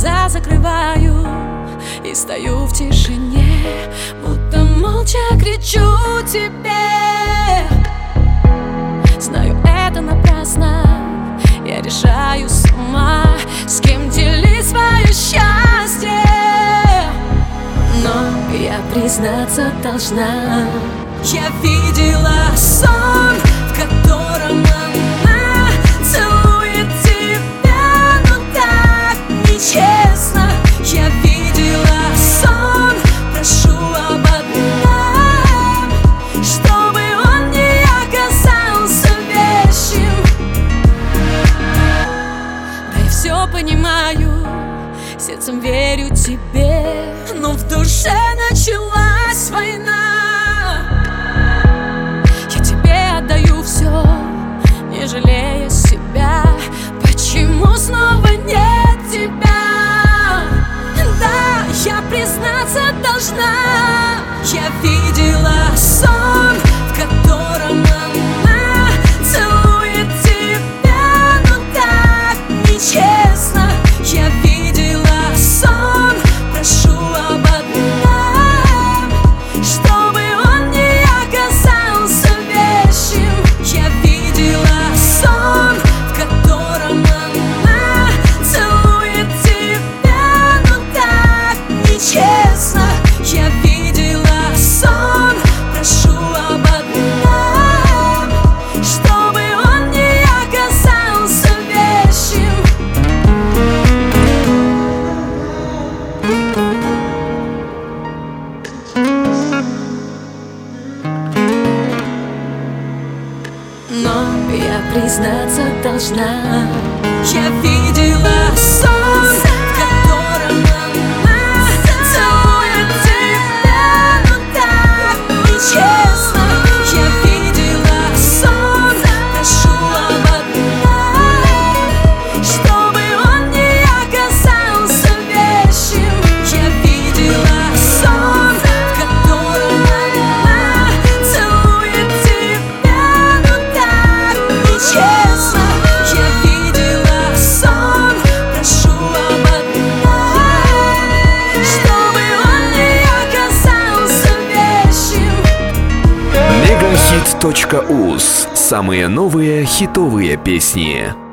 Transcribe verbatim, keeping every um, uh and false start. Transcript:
глаза закрываю и стою в тишине, будто молча кричу тебе. Знаю, это напрасно, я решаю сама, с кем делить свое счастье. Но я признаться должна, я видела сон, в котором она целует тебя, но так нечестно. Я видела сон, прошу об одном, чтобы он не оказался вещим. Да я все понимаю, сердцем верю тебе, но в душе началась война. Я тебе отдаю все, не жалея себя. Почему снова нет тебя? Да, я признаться должна, я видела сон, в котором она целует тебя, но так нечестно. Я видела сон, прошу об одном, чтобы он не оказался вещим. Я видела сон, в котором она целует тебя, но так нечестно. Я видела сон, прошу об одном, чтобы он не оказался вещим. Но я признаться должна, я видела сон, в котором она целует тебя, но так нечестно. Я видела сон, прошу об одном, чтобы он не оказался вещим. Я видела сон, в котором она целует тебя, но так нечестно. Я видела сон, прошу об одном, чтобы он не оказался вещим. Мегахит точка уз. Самые новые хитовые песни.